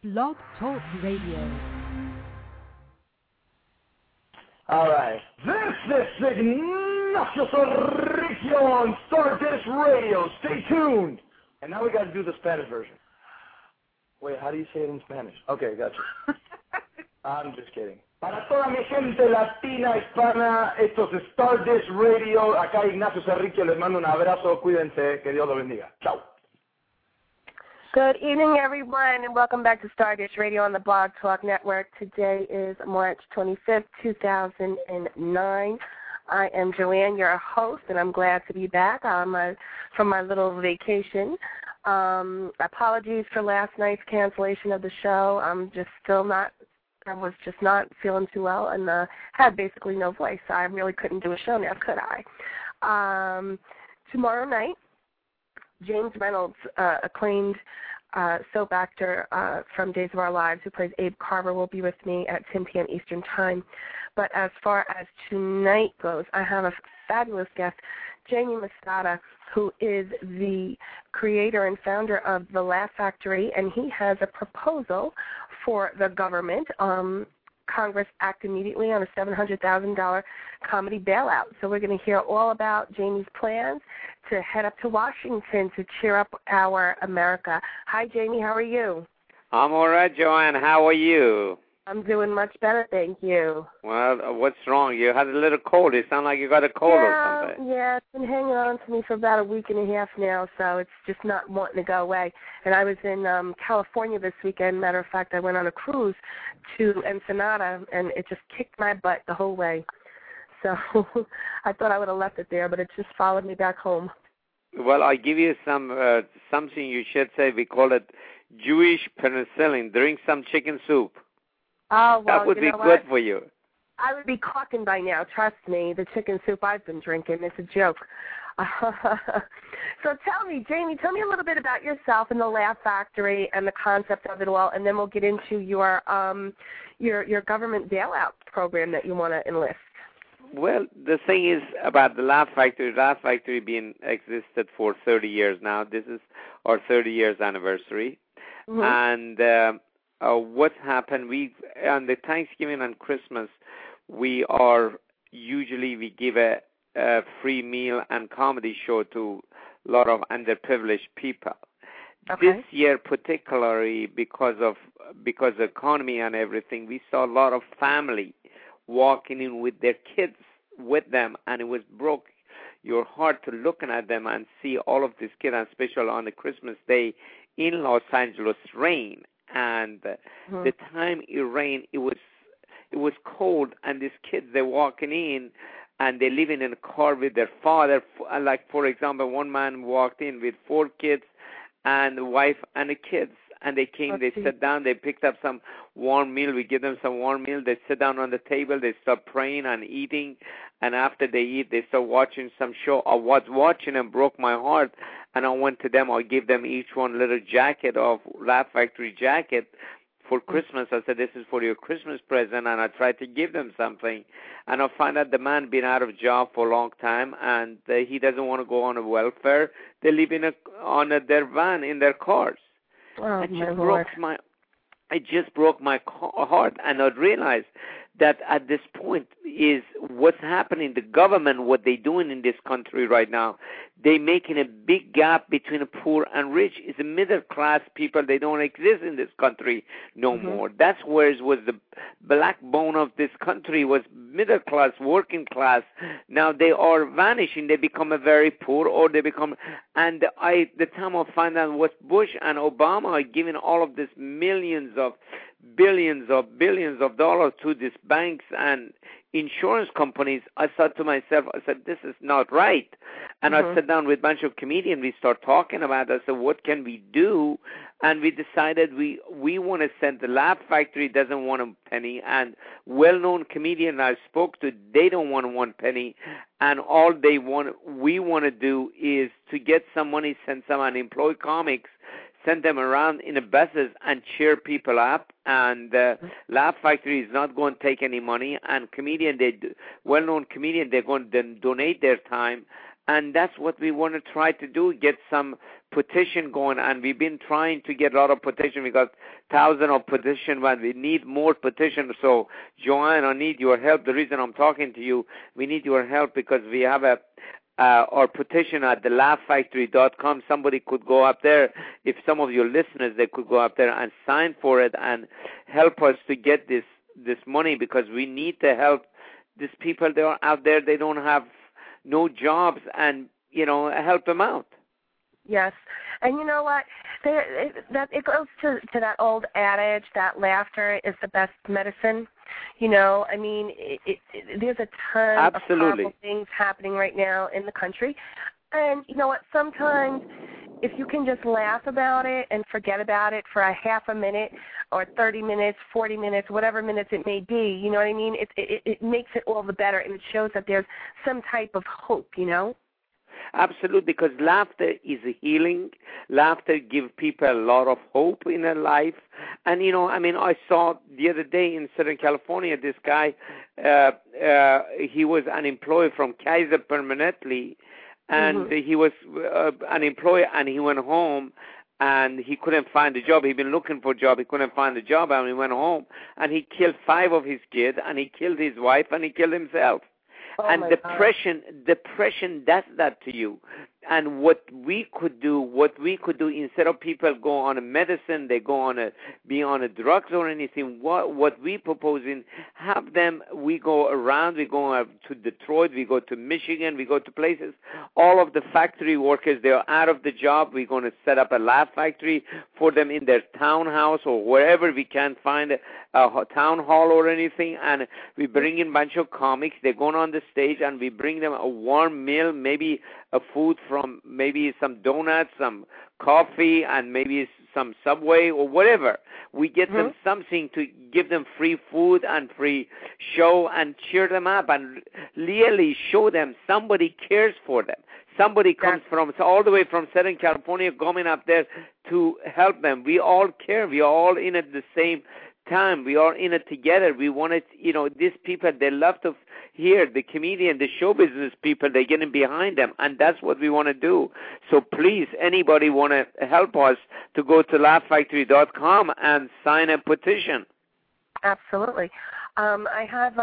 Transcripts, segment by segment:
Blog Talk Radio. All right. This is Ignacio Cerricio on Stardust Radio. Stay tuned. And now we got to do the Spanish version. Wait, how do you say it in Spanish? Okay, gotcha. I'm just kidding. Para toda mi gente latina, hispana, esto es Stardust Radio. Acá Ignacio Cerricio, les mando un abrazo. Cuídense. Que Dios los bendiga. Chao. Good evening, everyone, and welcome back to Stardust Radio on the Blog Talk Network. Today is March 25th, 2009. I am Joanne, your host, and I'm glad to be back from my little vacation. Apologies for last night's cancellation of the show. I was just not feeling too well and had basically no voice, so I really couldn't do a show now, could I? Tomorrow night, James Reynolds, acclaimed soap actor from Days of Our Lives, who plays Abe Carver, will be with me at 10 p.m. Eastern Time. But as far as tonight goes, I have a fabulous guest, Jamie Masada, who is the creator and founder of The Laugh Factory, and he has a proposal for the government. Congress act immediately on a $700,000 comedy bailout. So we're going to hear all about Jamie's plans to head up to Washington to cheer up our America. Hi, Jamie. How are you? I'm all right, Joanne. How are you? I'm doing much better, thank you. Well, what's wrong? You had a little cold. It sounds like you got a cold or something. Yeah, it's been hanging on to me for about a week and a half now, so it's just not wanting to go away. And I was in California this weekend. Matter of fact, I went on a cruise to Ensenada, and it just kicked my butt the whole way. So I thought I would have left it there, but it just followed me back home. Well, I give you something you should say. We call it Jewish penicillin. Drink some chicken soup. Oh, well, that would be good for you. I would be caulking by now. Trust me, the chicken soup I've been drinking is a joke. So tell me, Jamie, tell me a little bit about yourself and the Laugh Factory and the concept of it all, and then we'll get into your government bailout program that you want to enlist. Well, the thing is about the Laugh Factory being existed for 30 years now. This is our 30 years anniversary. Mm-hmm. And what's happened, on the Thanksgiving and Christmas, we give a free meal and comedy show to a lot of underprivileged people. Okay. This year particularly, because of economy and everything, we saw a lot of family walking in with their kids with them, and it broke your heart to looking at them and see all of these kids, and especially on the Christmas day in Los Angeles, rain. And the time it rained, it was cold, and these kids, they're walking in, and they're living in a car with their father. Like, for example, one man walked in with 4 kids and the wife and the kids, and they came, they sat down, they picked up some warm meal. We give them some warm meal. They sit down on the table, they start praying and eating, and after they eat, they start watching some show. I was watching and broke my heart, and I went to them. I gave them each one a little jacket of Laugh Factory jacket for Christmas. I said, this is for your Christmas present, and I tried to give them something. And I find out the man been out of job for a long time, and he doesn't want to go on a welfare. They live on their van in their cars. Oh, it just broke my heart, and I realized that at this point is what's happening. The government, what they're doing in this country right now, they're making a big gap between the poor and rich. It's the middle class people. They don't exist in this country no more. That's where it was the backbone of this country, was middle class, working class. Now they are vanishing. They become a very poor, or they become. And the time I find out was Bush and Obama are giving all of this billions of dollars to these banks and insurance companies. I thought to myself, this is not right. And I sat down with a bunch of comedians. We start talking about it. I said, what can we do? And we decided we want to send the Laugh Factory doesn't want a penny, and well-known comedian I spoke to, they don't want 1 penny, and all we want to do is to get some money, send some unemployed comics, send them around in the buses and cheer people up. And Laugh Factory is not going to take any money. And well-known comedian, they're going to donate their time. And that's what we want to try to do, get some petition going, and we've been trying to get a lot of petition. We got thousands of petition, but we need more petition. So, Joanne, I need your help. The reason I'm talking to you, we need your help because we have our petition at thelaughfactory.com. Somebody could go up there. If some of your listeners, they could go up there and sign for it and help us to get this money, because we need to help these people. They are out there. They don't have no jobs, and help them out. Yes, and you know what? It goes to that old adage that laughter is the best medicine. I mean, there's a ton of horrible things happening right now in the country. And you know what? Sometimes if you can just laugh about it and forget about it for a half a minute or 30 minutes, 40 minutes, whatever minutes it may be, you know what I mean? It makes it all the better, and it shows that there's some type of hope, Absolutely, because laughter is a healing. Laughter gives people a lot of hope in their life. And, I saw the other day in Southern California, this guy, he was unemployed from Kaiser permanently, and he was unemployed, and he went home, and he couldn't find a job. He'd been looking for a job. He couldn't find a job, and he went home, and he killed 5 of his kids, and he killed his wife, and he killed himself. Oh, and depression does that to you. And what we could do instead of people go on a medicine, they go on be on a drugs or anything. What we proposing, have them. We go around. We go to Detroit. We go to Michigan. We go to places. All of the factory workers, they are out of the job. We're going to set up a laugh factory for them in their townhouse or wherever we can find a town hall or anything. And we bring in a bunch of comics. They're going on the stage, and we bring them a warm meal, maybe a food from maybe some donuts, some coffee, and maybe some Subway or whatever. We get them something to give them free food and free show and cheer them up and really show them somebody cares for them. Somebody comes from all the way from Southern California coming up there to help them. We all care. We are all in at the same time. We are in it together. We want it, these people, they love to hear the comedian, the show business people, they're getting behind them, and that's what we want to do. So please, anybody want to help us, to go to laughfactory.com and sign a petition. Absolutely. I have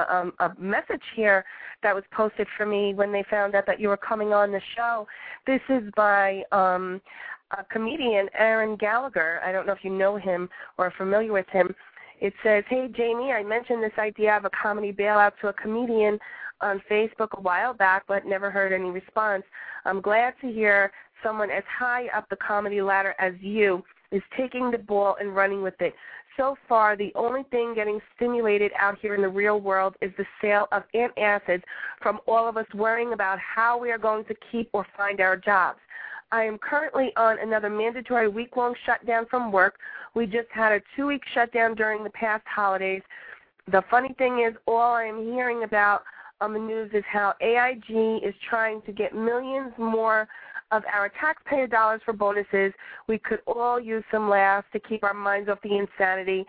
a message here that was posted for me when they found out that you were coming on the show. This is by a comedian, Aaron Gallagher. I don't know if you know him or are familiar with him. It says, "Hey, Jamie, I mentioned this idea of a comedy bailout to a comedian on Facebook a while back, but never heard any response. I'm glad to hear someone as high up the comedy ladder as you is taking the ball and running with it. So far, the only thing getting stimulated out here in the real world is the sale of antacids from all of us worrying about how we are going to keep or find our jobs. I am currently on another mandatory week-long shutdown from work. We just had a 2-week shutdown during the past holidays. The funny thing is, all I am hearing about on the news is how AIG is trying to get millions more of our taxpayer dollars for bonuses. We could all use some laughs to keep our minds off the insanity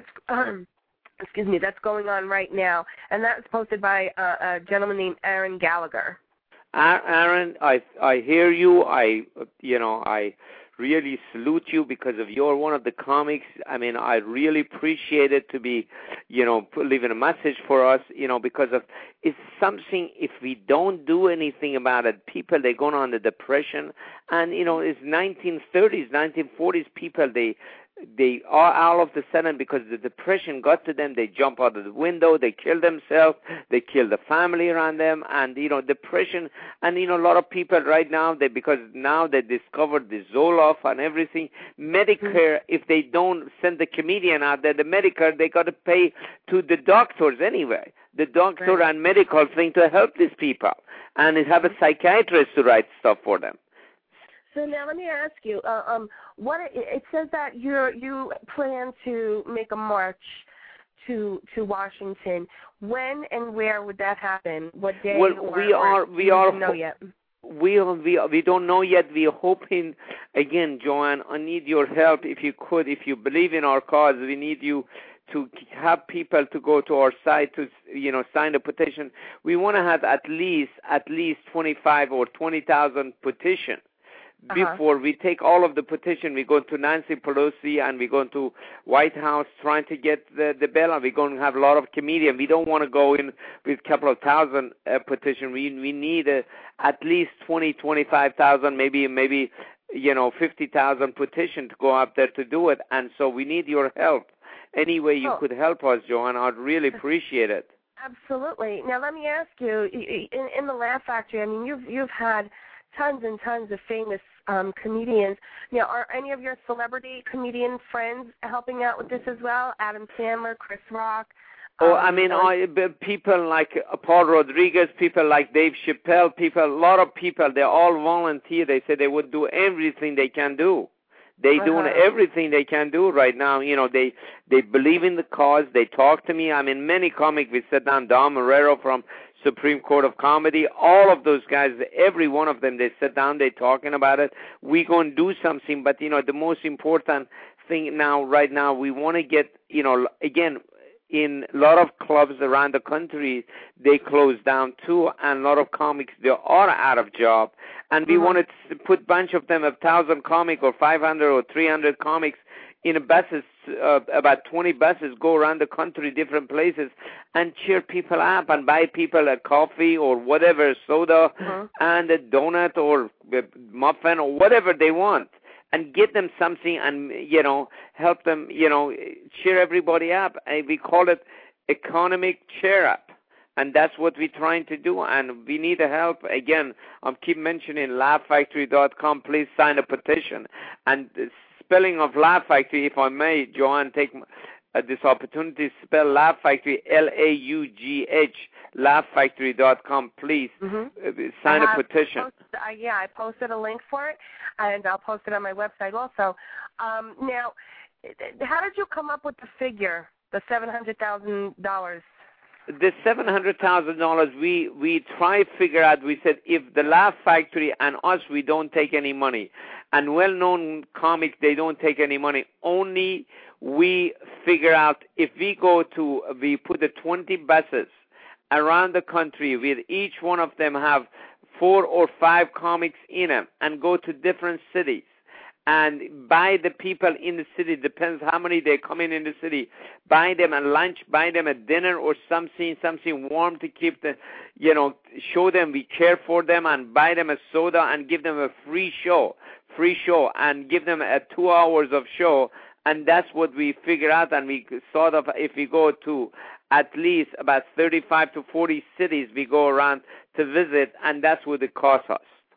that's going on right now." And that was posted by a gentleman named Aaron Gallagher. Aaron, I hear you. I really salute you because of you're one of the comics. I mean, I really appreciate it to be, leaving a message for us, because of it's something. If we don't do anything about it, people, they're going on the depression, and it's 1930s, 1940s. People, they are all of the sudden, because the depression got to them, they jump out of the window, they kill themselves, they kill the family around them, and depression. And a lot of people right now, because now they discovered the Zoloft and everything, Medicare, if they don't send the comedian out there, the Medicare, they got to pay to the doctors anyway, the doctor and medical thing to help these people, and they have a psychiatrist to write stuff for them. So now let me ask you, what it says that you plan to make a march to Washington. When and where would that happen? What day? Well, we don't know yet. We don't know yet. We are hoping, again, Joanne, I need your help if you could. If you believe in our cause, we need you to have people to go to our site to, sign the petition. We want to have at least 25 or 20,000 petitions. before we take all of the petition. We go to Nancy Pelosi and we go to White House trying to get the bailout. We're going to have a lot of comedians. We don't want to go in with a couple of thousand petition. We need at least 20, 25,000, maybe 50,000 petition to go out there to do it. And so we need your help. Any way you could help us, Joanne, I'd really appreciate it. Absolutely. Now, let me ask you, in the Laugh Factory, I mean, you've had tons and tons of famous comedians. Now, are any of your celebrity comedian friends helping out with this as well? Adam Sandler, Chris Rock? People like Paul Rodriguez, people like Dave Chappelle, a lot of people, they all volunteer. They say they would do everything they can do. They're doing everything they can do right now. They believe in the cause. They talk to me. I mean, many comics, we sit down, Dom Marrero from Supreme Court of Comedy, all of those guys, every one of them, they sit down, they're talking about it. We're going to do something, but, the most important thing right now, we want to get, again, in a lot of clubs around the country, they closed down too, and a lot of comics, they are out of job. And we wanted to put a bunch of them, 1,000 comics or 500 or 300 comics in buses, about 20 buses, go around the country, different places, and cheer people up and buy people a coffee or whatever, soda and a donut or a muffin or whatever they want. And give them something and, help them, cheer everybody up. And we call it economic cheer up. And that's what we're trying to do. And we need the help. Again, I keep mentioning laughfactory.com. Please sign a petition. And the spelling of Laugh Factory, if I may, Joanne, take this opportunity to spell Laugh Factory, Laugh, laughfactory.com. Please sign a petition. I posted a link for it, and I'll post it on my website also. Now, how did you come up with the figure, the $700,000? The $700,000, we try to figure out, we said, if the Laugh Factory and us, we don't take any money, and well-known comics, they don't take any money, only we figure out if we put the 20 buses around the country with each one of them have 4 or 5 comics in them and go to different cities and buy the people in the city, depends how many they come in the city, buy them a lunch, buy them a dinner or something warm to keep show them we care for them, and buy them a soda and give them a free show and give them 2 hours of show. And that's what we figure out, and we sort of, if we go to at least about 35 to 40 cities we go around to visit, and that's what it costs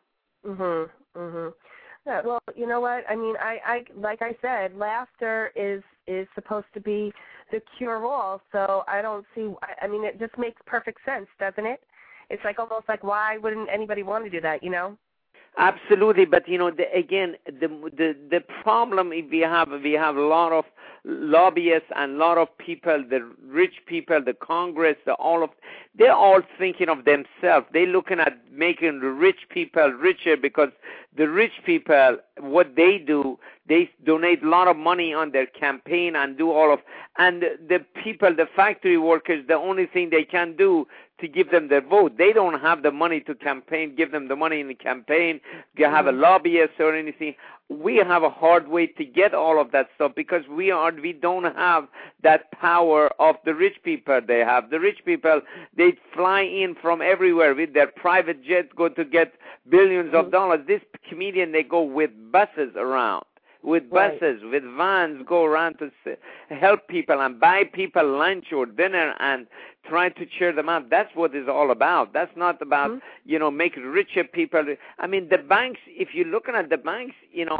us. Yeah, well, you know what? I mean, I like I said, laughter is supposed to be the cure-all, so I don't see, I mean, it just makes perfect sense, doesn't it? It's like almost like, why wouldn't anybody want to do that, Absolutely, but again, the problem we have a lot of lobbyists and a lot of people, the rich people, the Congress, they're all thinking of themselves. They're looking at making the rich people richer, because the rich people, what they do, they donate a lot of money on their campaign and do and the people, the factory workers, the only thing they can do to give them their vote. They don't have the money to campaign, give them the money in the campaign, you have a lobbyist or anything. We have a hard way to get all of that stuff because we don't have that power of the rich people they have. The rich people, they fly in from everywhere with their private jets, go to get billions of dollars. This comedian, they go with buses around. With buses, with vans, go around to help people and buy people lunch or dinner and try to cheer them up. That's what it's all about. That's not about, making richer people. I mean, the banks, if you're looking at the banks,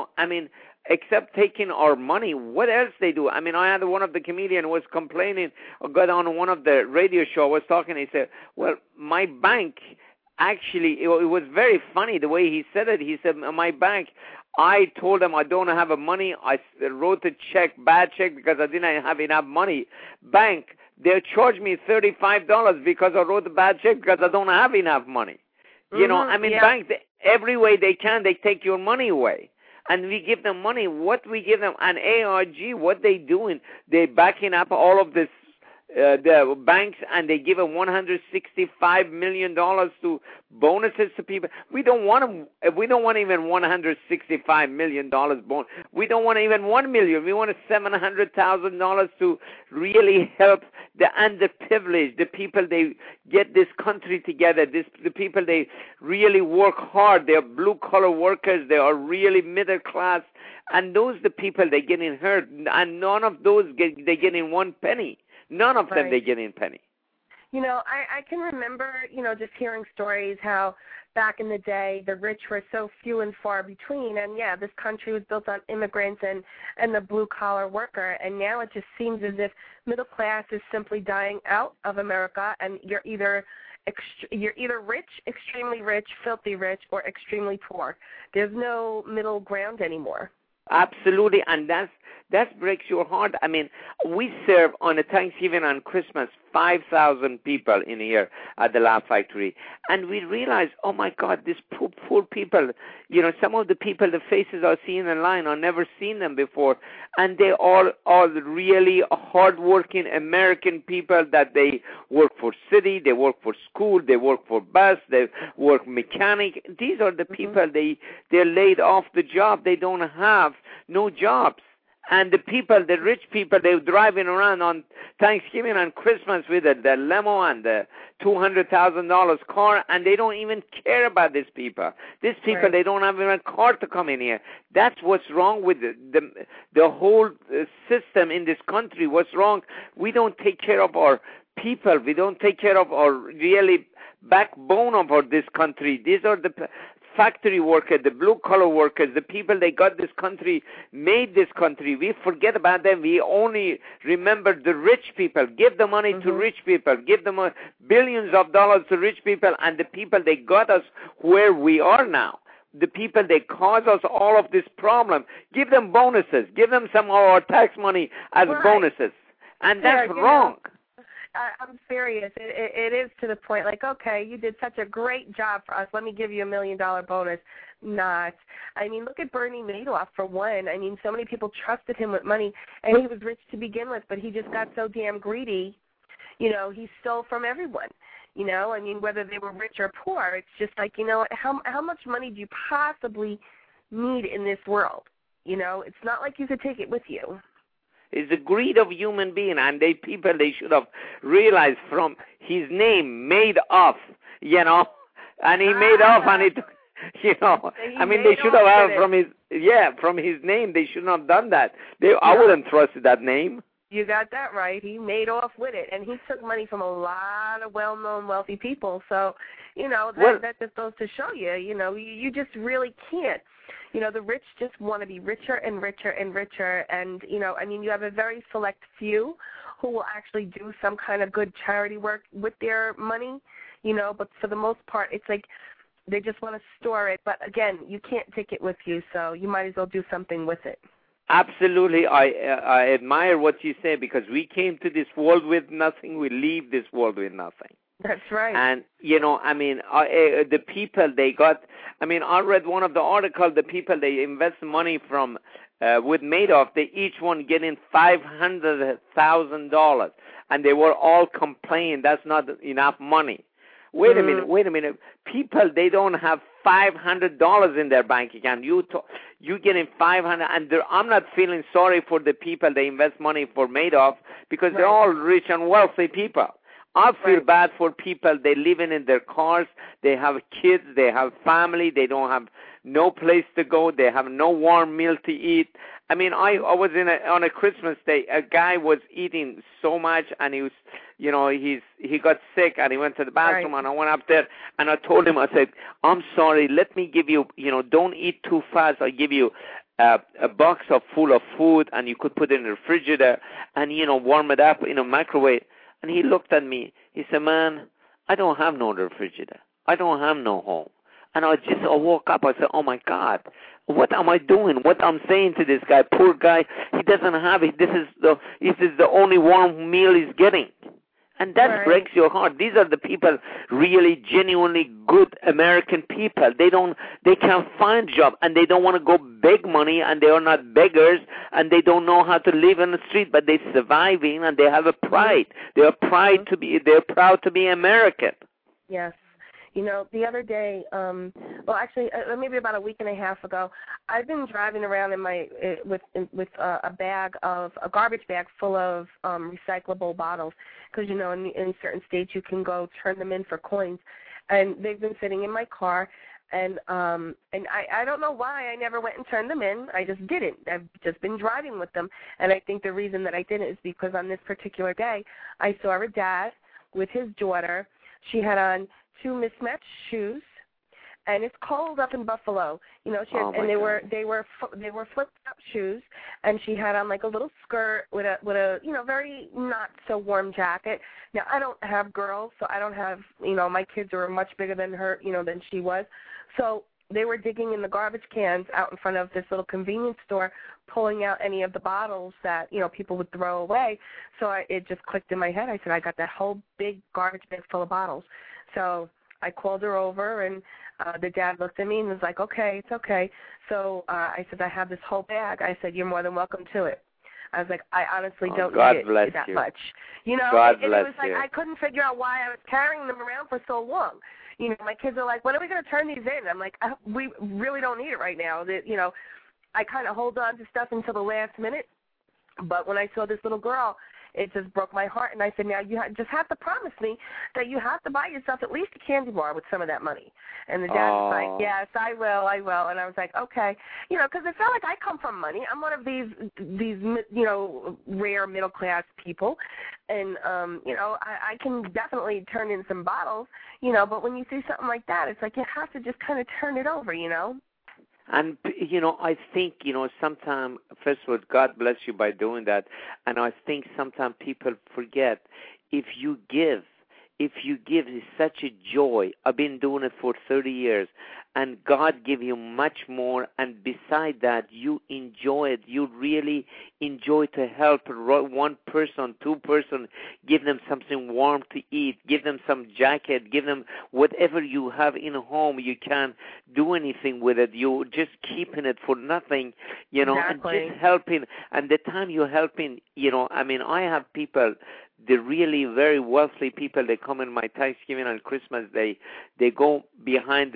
except taking our money, what else they do? I mean, I had one of the comedians was complaining, or got on one of the radio show, was talking, he said, well, my bank, actually, it was very funny the way he said it. He said, my bank, I told them I don't have money. I wrote a bad check, because I didn't have enough money. Bank, they charged me $35 because I wrote a bad check because I don't have enough money. Banks, every way they can, they take your money away. And we give them money. What we give them, and ARG, what they doing, they backing up all of this the banks, and they give them $165 million to bonuses to people. We don't want them. We don't want even $165 million bonus. We don't want even $1 million. We want $700,000 to really help the underprivileged, the people they get this country together. The people they really work hard. They are blue collar workers. They are really middle class, and those are the people they getting hurt. And none of those they getting one penny. None of them they get in penny. You know, I can remember, you know, just hearing stories how back in the day the rich were so few and far between. And, yeah, this country was built on immigrants and the blue-collar worker. And now it just seems as if middle class is simply dying out of America, and you're either rich, extremely rich, filthy rich, or extremely poor. There's no middle ground anymore. Absolutely, and that breaks your heart. I mean, we serve on a Thanksgiving and Christmas 5,000 people in here at the Laugh Factory, and we realize, oh my God, these poor people. You know, some of the people, the faces I see in the line, I've never seen them before, and they are really hardworking American people that they work for city, they work for school, they work for bus, they work mechanic. These are the people they're laid off the job. They don't have no jobs. And the people, the rich people, they're driving around on Thanksgiving and Christmas with the limo and the $200,000 car, and they don't even care about these people. These people, they don't have even a car to come in here. That's what's wrong with the whole system in this country. What's wrong? We don't take care of our people. We don't take care of our really backbone of this country. These are the factory workers, the blue-collar workers, the people that got this country, made this country. We forget about them. We only remember the rich people. Give the money to rich people. Give them billions of dollars to rich people, and the people that got us where we are now. The people that cause us all of this problem. Give them bonuses. Give them some of our tax money as bonuses. And that's wrong. I'm serious. It is to the point, like, okay, you did such a great job for us. Let me give you $1 million bonus. Not. I mean, look at Bernie Madoff, for one. I mean, so many people trusted him with money, and he was rich to begin with, but he just got so damn greedy. You know, he stole from everyone. You know, I mean, whether they were rich or poor, it's just like, you know, how much money do you possibly need in this world? You know, it's not like you could take it with you. It's the greed of human being, and they should have realized from his name, Madoff, you know, and he made off, and it, you know, I mean, they should have from his name, they should not have done that. I wouldn't trust that name. You got that right. He made off with it, and he took money from a lot of well-known, wealthy people. So, you know, that just goes to show you, you know, you just really can't. You know, the rich just want to be richer and richer and richer. And, you know, I mean, you have a very select few who will actually do some kind of good charity work with their money, you know, but for the most part, it's like they just want to store it. But, again, you can't take it with you, so you might as well do something with it. Absolutely. I admire what you say, because we came to this world with nothing. We leave this world with nothing. That's right. And, you know, I mean, the people they got, I mean, I read one of the articles, the people they invest money from with Madoff, they each one getting $500,000. And they were all complaining that's not enough money. Wait a minute. People, they don't have $500 in their bank account. You getting $500, and I'm not feeling sorry for the people they invest money for Madoff, because they're all rich and wealthy people. I feel bad for people, they living in their cars, they have kids, they have family, they don't have no place to go, they have no warm meal to eat. I mean, I was on a Christmas day, a guy was eating so much, and he was, you know, he got sick, and he went to the bathroom, and I went up there, and I told him, I said, I'm sorry, let me give you, you know, don't eat too fast, I'll give you a box full of food, and you could put it in the refrigerator, and, you know, warm it up in a microwave. And he looked at me. He said, man, I don't have no refrigerator. I don't have no home. And I woke up. I said, oh, my God, what am I doing? What I'm saying to this guy, poor guy, he doesn't have it. This is the only warm meal he's getting. And that breaks your heart. These are the people, really genuinely good American people. They can't find a job, and they don't want to go beg money, and they are not beggars, and they don't know how to live on the street, but they're surviving, and they have a pride. They're proud to be American. Yes. You know, the other day, maybe about a week and a half ago, I've been driving around with a garbage bag full of recyclable bottles, because you know in certain states you can go turn them in for coins, and they've been sitting in my car, and I don't know why I never went and turned them in. I just didn't. I've just been driving with them, and I think the reason that I didn't is because on this particular day I saw a dad with his daughter. She had on 2 mismatched shoes, and it's cold up in Buffalo. You know, they were flipped up shoes, and she had on like a little skirt with a very not so warm jacket. Now I don't have girls, so I don't have my kids are much bigger than her than she was, so they were digging in the garbage cans out in front of this little convenience store, pulling out any of the bottles that people would throw away. So it just clicked in my head. I said, I got that whole big garbage bag full of bottles. So I called her over, and the dad looked at me and was like, okay, it's okay. So I said, I have this whole bag. I said, you're more than welcome to it. I was like, I honestly don't need it that much. God it bless was like, I couldn't figure out why I was carrying them around for so long. My kids are like, when are we going to turn these in? I'm like, we really don't need it right now. I kind of hold on to stuff until the last minute. But when I saw this little girl, it just broke my heart. And I said, now you just have to promise me that you have to buy yourself at least a candy bar with some of that money. And the dad was like, yes, I will. And I was like, okay. Because it's not like I come from money. I'm one of these rare middle-class people. And, I can definitely turn in some bottles, but when you see something like that, it's like you have to just kind of turn it over, And, I think, sometimes, first of all, God bless you by doing that. And I think sometimes people forget, if you give, it's such a joy. I've been doing it for 30 years, and God give you much more. And beside that, you enjoy it. You really enjoy to help one person, 2 person, give them something warm to eat, give them some jacket, give them whatever you have in home. You can't do anything with it. You're just keeping it for nothing, Exactly. and just helping. And the time you're helping, I have people, the really very wealthy people, they come in my Thanksgiving and Christmas, they go behind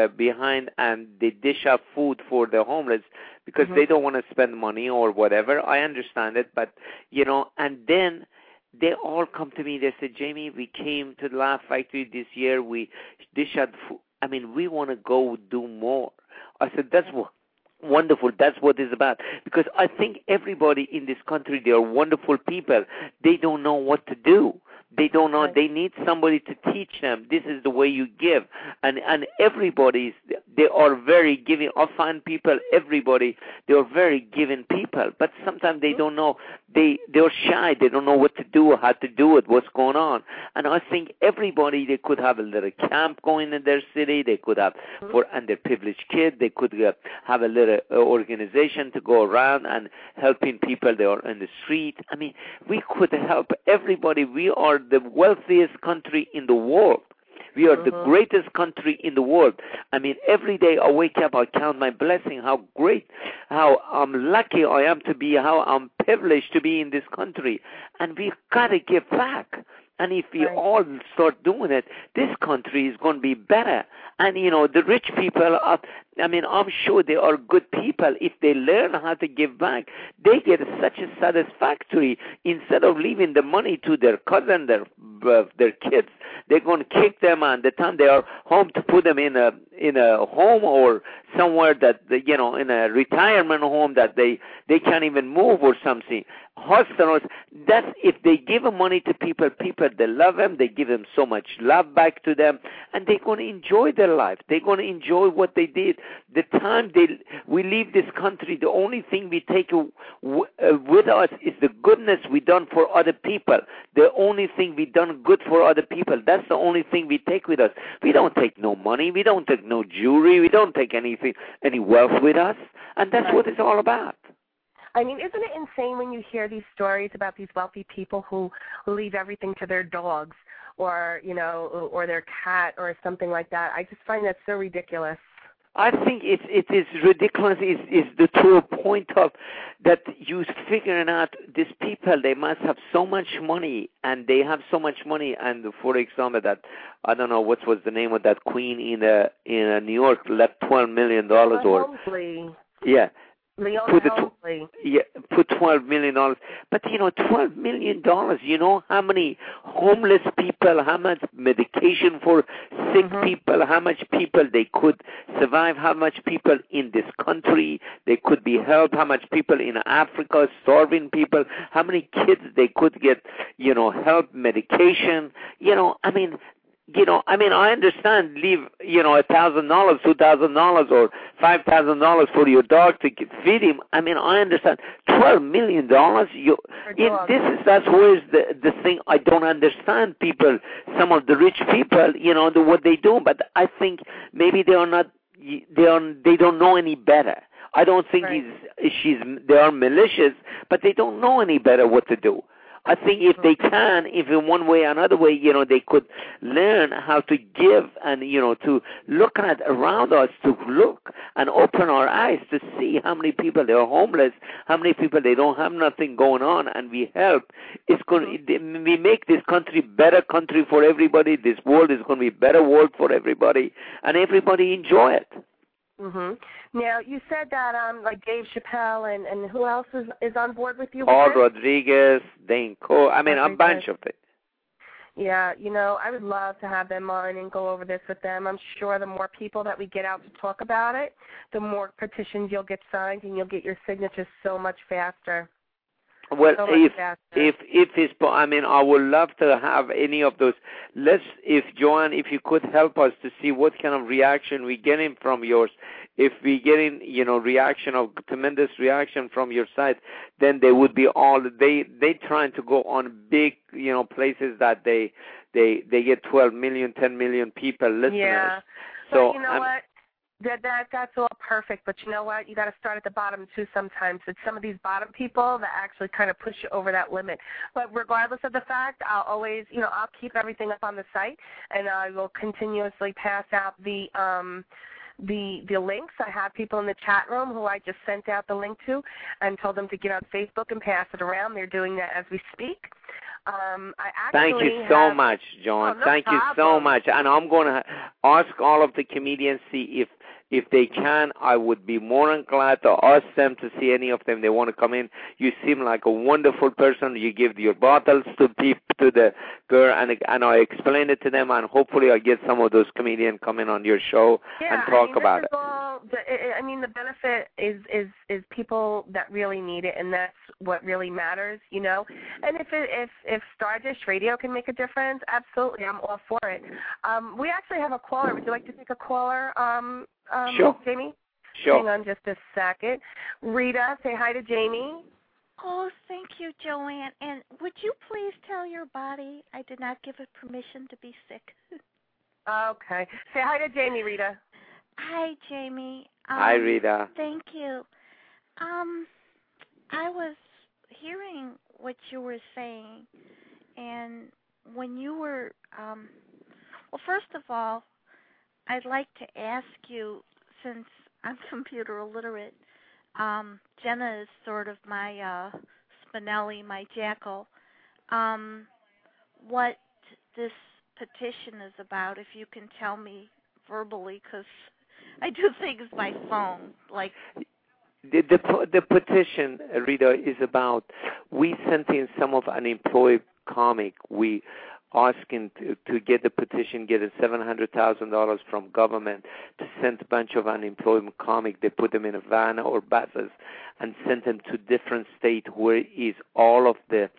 and they dish out food for the homeless because they don't want to spend money or whatever. I understand it, but, and then they all come to me. They say, Jamie, we came to the Laugh Factory this year. We dish out food. We want to go do more. I said, that's what. Wonderful. That's what it's about. Because I think everybody in this country, they are wonderful people. They don't know what to do. They don't know. They need somebody to teach them. This is the way you give. And everybody, they are very giving. I find people, everybody, they are very giving people. But sometimes they don't know. They're shy. They don't know what to do, how to do it, what's going on. And I think everybody, they could have a little camp going in their city. They could have, for underprivileged kids, they could have a little organization to go around and helping people that are in the street. We could help everybody. We are the wealthiest country in the world. We are the greatest country in the world. Every day I wake up, I count my blessing, how great, how lucky I am to be, how I'm privileged to be in this country. And we've got to give back. And if we all start doing it, this country is going to be better. And, the rich people, I'm sure they are good people. If they learn how to give back, they get such a satisfactory. Instead of leaving the money to their cousin, their kids, they're going to kick them, and the time they are home, to put them in a home or somewhere that, in a retirement home that they can't even move or something. Hospitals, that's if they give money to people, they love them, they give them so much love back to them, and they're going to enjoy their life. They're going to enjoy what they did. The time we leave this country, the only thing we take with us is the goodness we done for other people. The only thing we done good for other people, that's the only thing we take with us. We don't take no money, we don't take no jewelry, we don't take anything, any wealth with us, and that's what it's all about. I mean, isn't it insane when you hear these stories about these wealthy people who leave everything to their dogs or, or their cat or something like that? I just find that so ridiculous. I think it is ridiculous is to a point of that you figuring out these people, they must have so much money, and they have so much money, and for example that, I don't know what was the name of that queen in New York left $12 million Helmsley. Yeah. Leona Helmsley. Put $12 million. But, $12 million, how many homeless people, how much medication for sick people, how much people they could survive, how much people in this country they could be helped, how much people in Africa, starving people, how many kids they could get, help, medication. I understand leave, $1,000, $2,000 or $5,000 for your dog to feed him. I understand. $12 million? That's where is the thing I don't understand people, some of the rich people, what they do, but I think maybe they don't know any better. I don't think they are malicious, but they don't know any better what to do. I think if they can, if in one way or another way, they could learn how to give and, to look at around us, to look and open our eyes to see how many people they are homeless, how many people they don't have nothing going on, and we help. We make this country better country for everybody. This world is going to be better world for everybody, and everybody enjoy it. Now, you said that like Dave Chappelle and who else is on board with you? Paul Rodriguez, Dane Coe, a bunch of it. Yeah, I would love to have them on and go over this with them. I'm sure the more people that we get out to talk about it, the more petitions you'll get signed and you'll get your signatures so much faster. Well, if it's, I would love to have any of those. Joanne, if you could help us to see what kind of reaction we're getting from yours. If we getting, tremendous reaction from your side, then they would be they trying to go on big, places that they get 12 million, 10 million people listeners. Yeah. So you know what? That's all perfect, but you know what? You got to start at the bottom too. Sometimes it's some of these bottom people that actually kind of push you over that limit. But regardless of the fact, I'll always, I'll keep everything up on the site, and I will continuously pass out the links. I have people in the chat room who I just sent out the link to and told them to get on Facebook and pass it around. They're doing that as we speak. Thank you so much, John. Thank you so much. And I'm going to ask all of the comedians, see if they can. I would be more than glad to ask them to see any of them. They want to come in. You seem like a wonderful person. You give your bottles to the girl, and I explain it to them, and hopefully I get some of those comedians coming on your show and talk about it. The benefit is people that really need it, and that's what really matters, And if Stardust Radio can make a difference, absolutely, I'm all for it. We actually have a caller. Would you like to take a caller, sure. Jamie? Sure. Hang on just a second. Rita, say hi to Jamie. Oh, thank you, Joanne. And would you please tell your body I did not give it permission to be sick? Okay. Say hi to Jamie, Rita. Hi, Jamie. Hi, Rita. Thank you. I was hearing what you were saying, and when you were, well, first of all, I'd like to ask you, since I'm computer illiterate, Jenna is sort of my Spinelli, my jackal, what this petition is about, if you can tell me verbally, because I do things by phone, like... The petition, Rita, is about, we sent in some of unemployed comic. We asking to get the petition, get $700,000 from government to send a bunch of unemployed comic. They put them in a van or buses and send them to different states where is all of the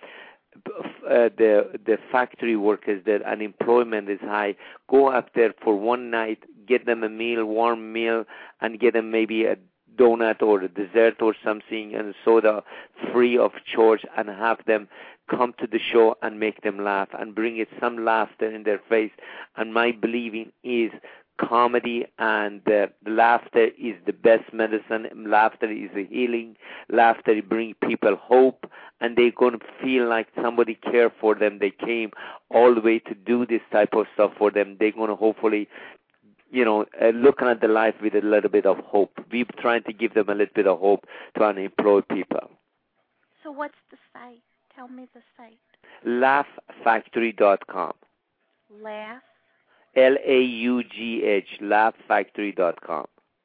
factory workers that unemployment is high. Go up there for one night, get them a meal, warm meal, and get them maybe a donut or a dessert or something and soda free of charge, and have them come to the show and make them laugh and bring it some laughter in their face. And my believing is comedy, and laughter is the best medicine. Laughter is a healing. Laughter brings people hope, and they're going to feel like somebody cared for them. They came all the way to do this type of stuff for them. They're going to hopefully, looking at the life with a little bit of hope. We're trying to give them a little bit of hope to unemployed people. So what's the site? Tell me the site. LaughFactory.com. Laugh. LAUGH. LaughFactory.com.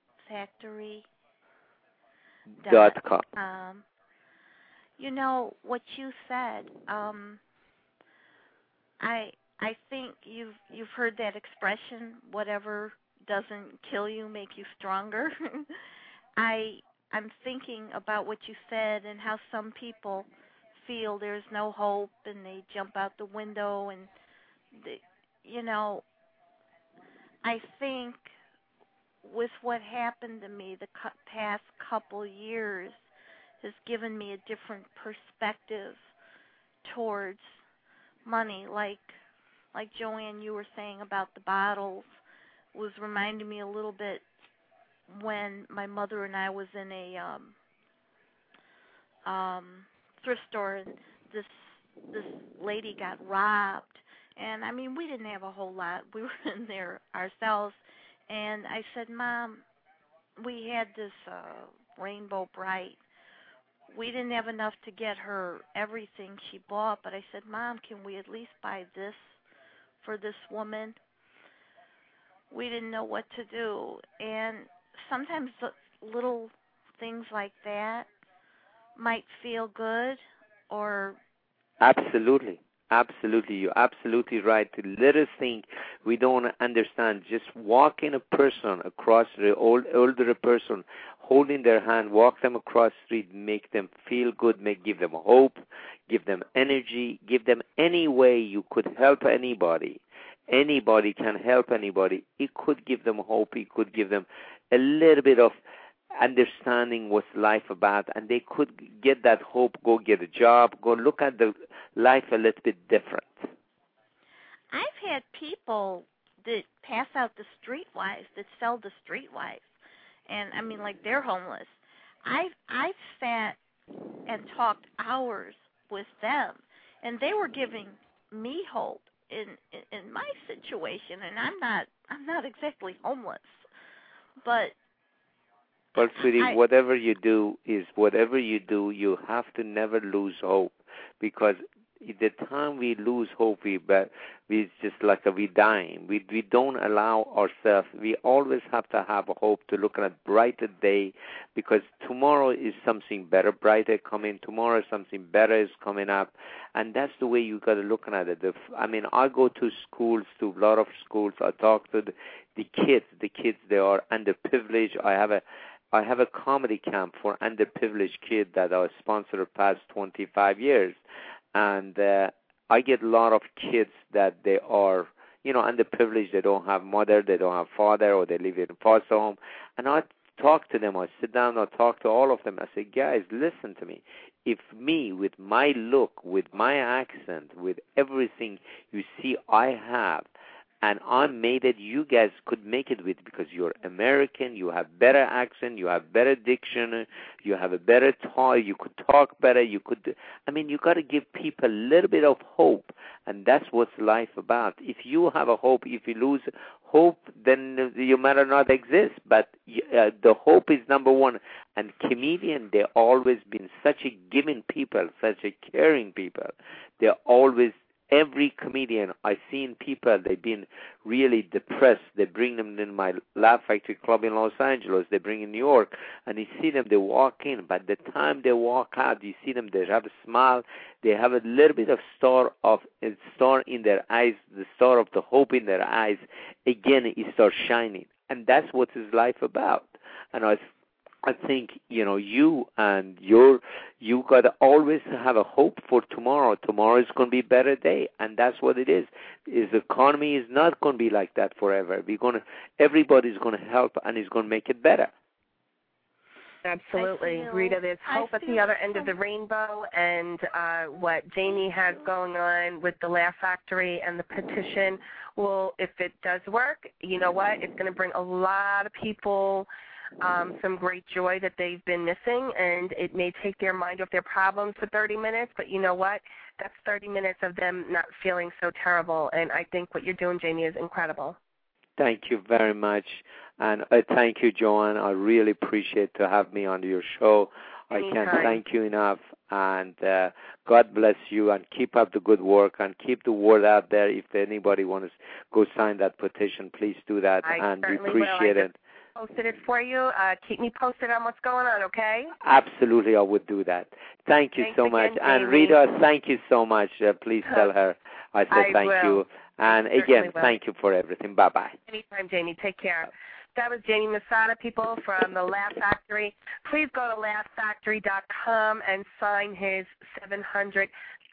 Factory.com. You know what you said. I think you've heard that expression. Whatever doesn't kill you make you stronger. I'm thinking about what you said and how some people feel there's no hope and they jump out the window and I think with what happened to me the past couple years has given me a different perspective towards money. Like Joanne, you were saying about the bottles, was reminding me a little bit when my mother and I was in a thrift store and this lady got robbed. And, I mean, we didn't have a whole lot. We were in there ourselves. And I said, Mom, we had this Rainbow Bright. We didn't have enough to get her everything she bought. But I said, Mom, can we at least buy this for this woman? We didn't know what to do. And sometimes little things like that might feel good or... Absolutely. Absolutely. You're absolutely right. The little thing we don't understand, just walking a person across the older person, holding their hand, walk them across the street, make them feel good, give them hope, give them energy, give them any way you could help anybody. Anybody can help anybody. It could give them hope. It could give them a little bit of understanding what's life about, and they could get that hope, go get a job, go look at the life a little bit different. I've had people that pass out the streetwise, that sell the streetwise, and I mean, like, they're homeless. I've sat and talked hours with them, and they were giving me hope in my situation, and I'm not exactly homeless, but. Well, sweetie, whatever you do, you have to never lose hope, because the time we lose hope, we just like we dying. We don't allow ourselves. We always have to have a hope to look at a brighter day, because tomorrow is something better, brighter coming. Tomorrow something better is coming up, and that's the way you got to look at it. I go to schools, to a lot of schools. I talk to the kids. The kids, they are underprivileged. I have a comedy camp for underprivileged kids that I sponsored the past 25 years. And I get a lot of kids that they are, underprivileged. They don't have mother, they don't have father, or they live in a foster home. And I talk to them. I sit down, I talk to all of them. I say, guys, listen to me. If me, with my look, with my accent, with everything you see I have, and I made it, you guys could make it with, because you're American, you have better accent, you have better diction, you have a better talk, you could talk better, you got to give people a little bit of hope, and that's what's life about. If you have a hope, if you lose hope, then you might not exist, but the hope is number one. And comedians, they've always been such a giving people, such a caring people. They're always, every comedian I've seen people, they've been really depressed. They bring them in my Laugh Factory Club in Los Angeles. They bring in New York, and you see them, they walk in. By the time they walk out, you see them, they have a smile. They have a little bit of star in their eyes, the star of the hope in their eyes. Again, it starts shining. And that's what is life about. And I think, you got to always have a hope for tomorrow. Tomorrow is going to be a better day, and that's what it is. The economy is not going to be like that forever. Everybody's going to help, and is going to make it better. Absolutely. Rita, there's hope at the other end of the rainbow, and what Jamie has going on with the Laugh Factory and the petition, well, if it does work, you know what? It's going to bring a lot of people some great joy that they've been missing, and it may take their mind off their problems for 30 minutes, but you know what? That's 30 minutes of them not feeling so terrible, and I think what you're doing, Jamie, is incredible. Thank you very much, and I thank you, Joanne. I really appreciate to have me on your show. Anytime. I can't thank you enough, and God bless you, and keep up the good work, and keep the word out there. If anybody wants to go sign that petition, please do that, and we appreciate it. Posted it for you. Keep me posted on what's going on, okay? Absolutely, I would do that. Thank you so much. Again, and Rita, thank you so much. Please tell her I said thank you. And again, thank you for everything. Bye-bye. Anytime, Jamie. Take care. That was Jamie Masada, people, from the Laugh Factory. Please go to laughfactory.com and sign his $700,000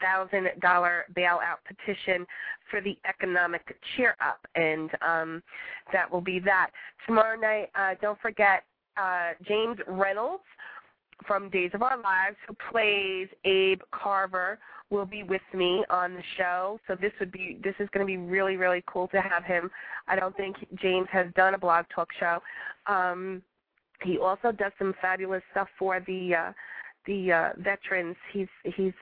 bailout petition for the economic cheer up, and that will be that. Tomorrow night, don't forget James Reynolds from Days of Our Lives, who plays Abe Carver, will be with me on the show. So this is going to be really, really cool to have him. I don't think James has done a blog talk show. He also does some fabulous stuff for the veterans. He's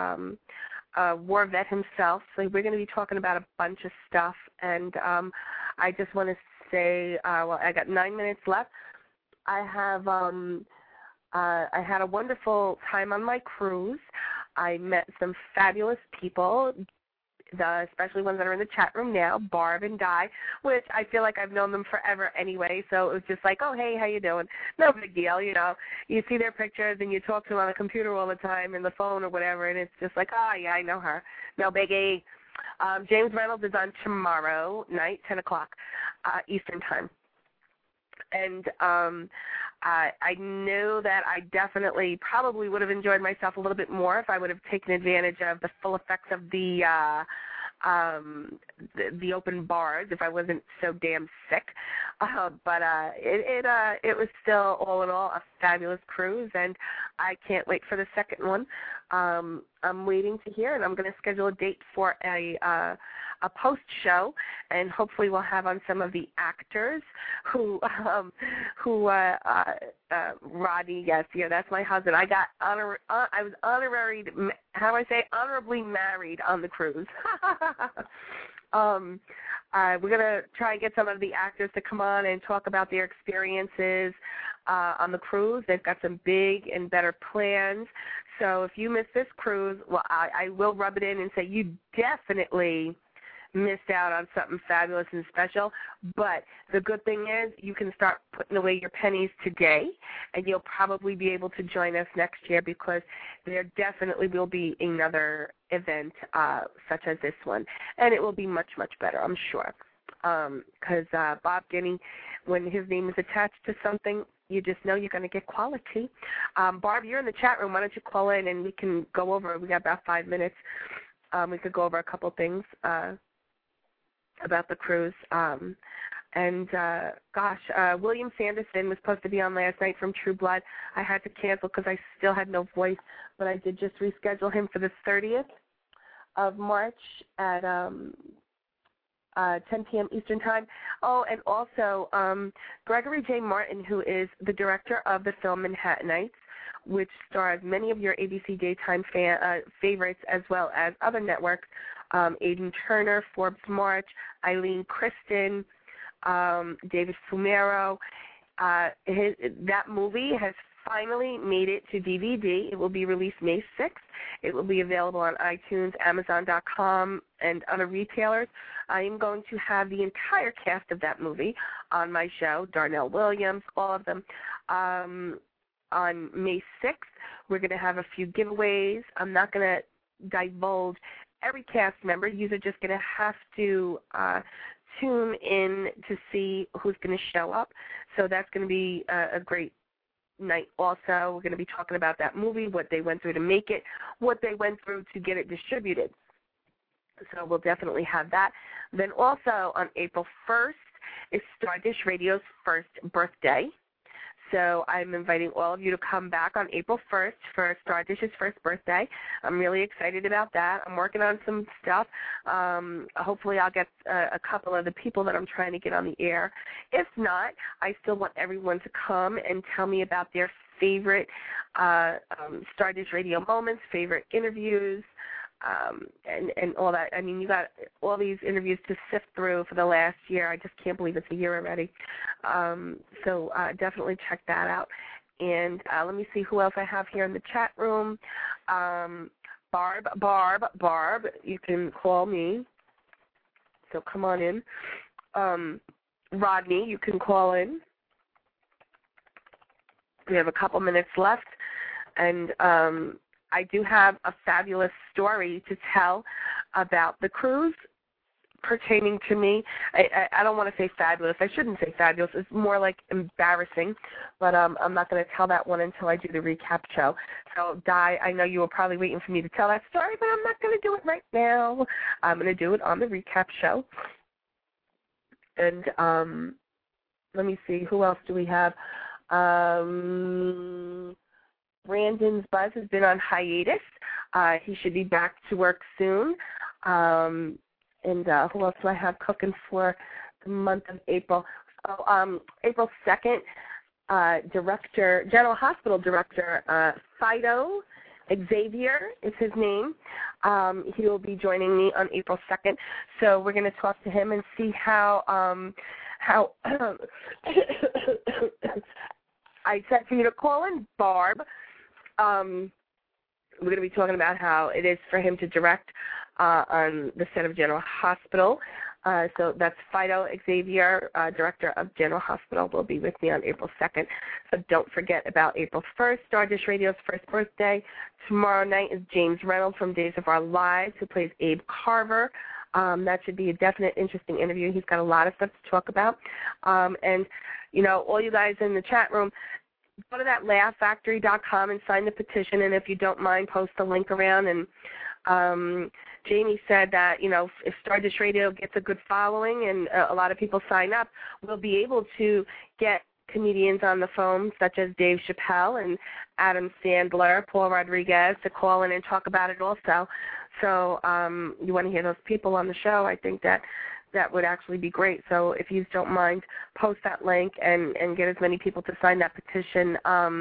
a war vet himself, so we're going to be talking about a bunch of stuff. And I just want to say, well, I got 9 minutes left. I had a wonderful time on my cruise. I met some fabulous people, especially ones that are in the chat room now, Barb and Di, which I feel like I've known them forever anyway, so it was just like, oh, hey, how you doing? No big deal, you know. You see their pictures and you talk to them on the computer all the time and the phone or whatever, and it's just like, oh, yeah, I know her. No biggie. James Reynolds is on tomorrow night, 10 o'clock Eastern Time. And I knew that I definitely probably would have enjoyed myself a little bit more if I would have taken advantage of the full effects of the open bars if I wasn't so damn sick. But it was still, all in all, a fabulous cruise, and I can't wait for the second one. I'm waiting to hear, and I'm going to schedule a date for a post show, and hopefully we'll have on some of the actors who Rodney, yes, yeah, that's my husband. I got I was honorably married on the cruise. We're going to try and get some of the actors to come on and talk about their experiences on the cruise. They've got some big and better plans. So if you missed this cruise, well, I will rub it in and say you definitely missed out on something fabulous and special. But the good thing is you can start putting away your pennies today, and you'll probably be able to join us next year, because there definitely will be another event such as this one, and it will be much, much better, I'm sure. Because Bob Guinea, when his name is attached to something, you just know you're going to get quality. Barb, you're in the chat room. Why don't you call in and we can go over, we got about 5 minutes. We could go over a couple things about the cruise. William Sanderson was supposed to be on last night from True Blood. I had to cancel because I still had no voice, but I did just reschedule him for the 30th of March at 10 p.m. Eastern Time. Oh, and also Gregory J. Martin, who is the director of the film Manhattanites, which stars many of your ABC Daytime favorites as well as other networks, Aidan Turner, Forbes March, Eileen Kristen, David Fumero. That movie has finally made it to DVD. It will be released May 6th. It will be available on iTunes, Amazon.com, and other retailers. I am going to have the entire cast of that movie on my show, Darnell Williams, all of them. On May 6th, we're going to have a few giveaways. I'm not going to divulge every cast member. You're just going to have to tune in to see who's going to show up. So that's going to be a great night also. We're going to be talking about that movie, what they went through to make it, what they went through to get it distributed. So we'll definitely have that. Then also on April 1st is Stardish Radio's first birthday. So I'm inviting all of you to come back on April 1st for Stardish's first birthday. I'm really excited about that. I'm working on some stuff. Hopefully I'll get a couple of the people that I'm trying to get on the air. If not, I still want everyone to come and tell me about their favorite Stardust Radio moments, favorite interviews, and all that. I mean, you got all these interviews to sift through for the last year. I just can't believe it's a year already. So definitely check that out. And let me see who else I have here in the chat room. Barb, you can call me. So come on in. Rodney, you can call in. We have a couple minutes left. And I do have a fabulous story to tell about the cruise pertaining to me. I don't want to say fabulous. I shouldn't say fabulous. It's more like embarrassing, but I'm not going to tell that one until I do the recap show. So, Di, I know you were probably waiting for me to tell that story, but I'm not going to do it right now. I'm going to do it on the recap show. And let me see. Who else do we have? Brandon's Buzz has been on hiatus. He should be back to work soon. And who else do I have cooking for the month of April? April 2nd, General Hospital Director Fido Xavier is his name. He will be joining me on April 2nd. So we're going to talk to him and see how I said for you to call in, Barb. We're going to be talking about how it is for him to direct on the set of General Hospital. So that's Fido Xavier, Director of General Hospital, will be with me on April 2nd. So don't forget about April 1st, Stardust Radio's first birthday. Tomorrow night is James Reynolds from Days of Our Lives, who plays Abe Carver. That should be a definite interesting interview. He's got a lot of stuff to talk about. And, you know, all you guys in the chat room, go to that laughfactory.com and sign the petition. And if you don't mind, post the link around. And Jamie said that, you know, if Stardust Radio gets a good following and a lot of people sign up, we'll be able to get comedians on the phone such as Dave Chappelle and Adam Sandler, Paul Rodriguez, to call in and talk about it also. So you want to hear those people on the show, I think that would actually be great. So if you don't mind, post that link and get as many people to sign that petition.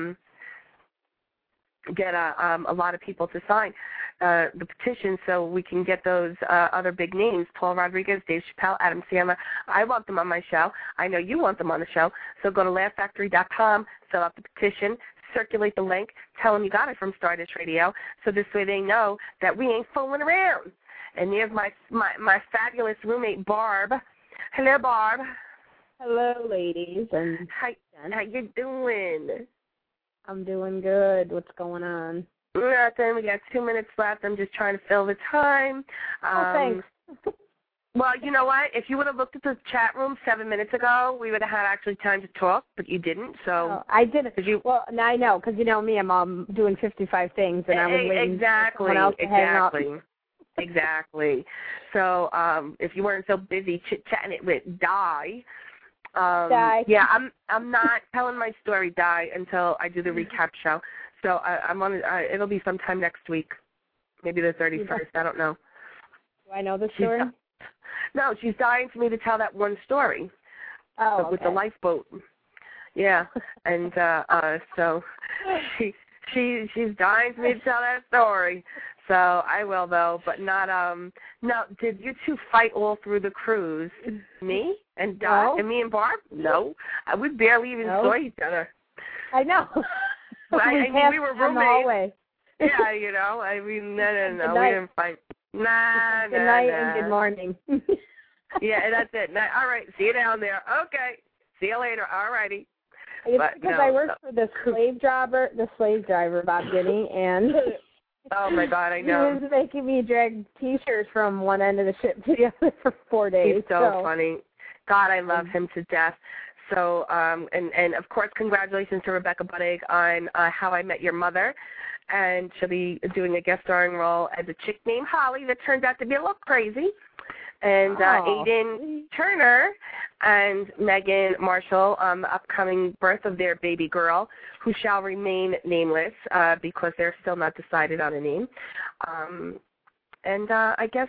Get a lot of people to sign the petition so we can get those other big names, Paul Rodriguez, Dave Chappelle, Adam Sandler. I want them on my show. I know you want them on the show. So go to laughfactory.com, fill out the petition, circulate the link, tell them you got it from Stardust Radio, so this way they know that we ain't fooling around. And there's my fabulous roommate, Barb. Hello, Barb. Hello, ladies. And how you doing? I'm doing good. What's going on? Nothing. We got 2 minutes left. I'm just trying to fill the time. Thanks. Well, you know what? If you would have looked at the chat room 7 minutes ago, we would have had actually time to talk, but you didn't. So I didn't. Well, now I know, because you know me, I'm doing 55 things, and I was waiting for someone else to hang up. Exactly. So if you weren't so busy chit-chatting it with Di. Yeah, I'm not telling my story, Di, until I do the recap show. So I'm on. It'll be sometime next week, maybe the 31st. I don't know. Do I know the story? No, she's dying for me to tell that one story. Oh, okay. With the lifeboat. Yeah, and so she's dying for me to tell that story. So I will, though, but not. No, did you two fight all through the cruise? Me and Doc and me and Barb? No, we barely even saw each other. I know. I mean, we were roommates. Yeah, you know. I mean, no, we didn't fight. Good night and good morning. Yeah, that's it. All right, see you down there. Okay, see you later. All righty. It's because I worked for the slave driver, Bob Guinea, and oh my God, I know. He was making me drag T-shirts from one end of the ship to the other for 4 days. He's so funny. God, I love him to death. So, and of course, congratulations to Rebecca Budig on How I Met Your Mother. And she'll be doing a guest starring role as a chick named Holly that turns out to be a little crazy. And Aiden Turner and Megan Marshall, the upcoming birth of their baby girl, who shall remain nameless because they're still not decided on a name. And I guess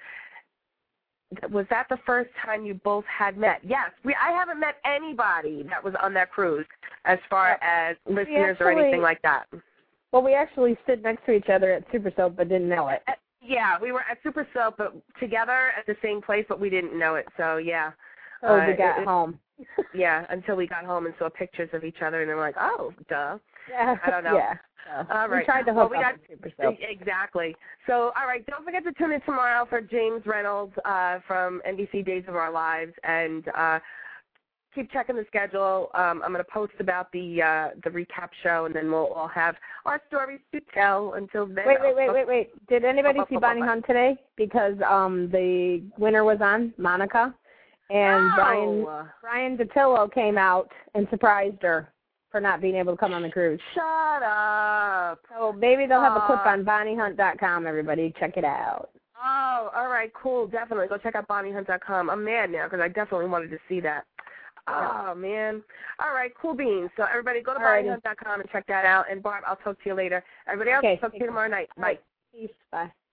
was that the first time you both had met? Yes. I haven't met anybody that was on that cruise as far as listeners or anything like that. Well, we actually stood next to each other at Super Soap but didn't know it. Yeah, we were at Super Soap but together at the same place, but we didn't know it. So, yeah. Oh, we got home. Yeah, until we got home and saw pictures of each other, and then we're like, oh, duh. Yeah. I don't know. Yeah. All right. We tried to hook up with Super Soap. Exactly. So, all right, don't forget to tune in tomorrow for James Reynolds from NBC Days of Our Lives, and keep checking the schedule. I'm going to post about the recap show, and then we'll all have our stories to tell. Until then. Wait. Did anybody see Bonnie Hunt today? Because the winner was on, Monica, and Brian DiTillo came out and surprised her for not being able to come on the cruise. Shut up. So maybe they'll have a clip on BonnieHunt.com, everybody. Check it out. Oh, all right, cool. Definitely. Go check out BonnieHunt.com. I'm mad now because I definitely wanted to see that. Oh, man. All right, cool beans. So, everybody, go to BonnieHunt.com and check that out. And, Barb, I'll talk to you later. Everybody else, talk to you tomorrow night. Bye. Peace. Bye.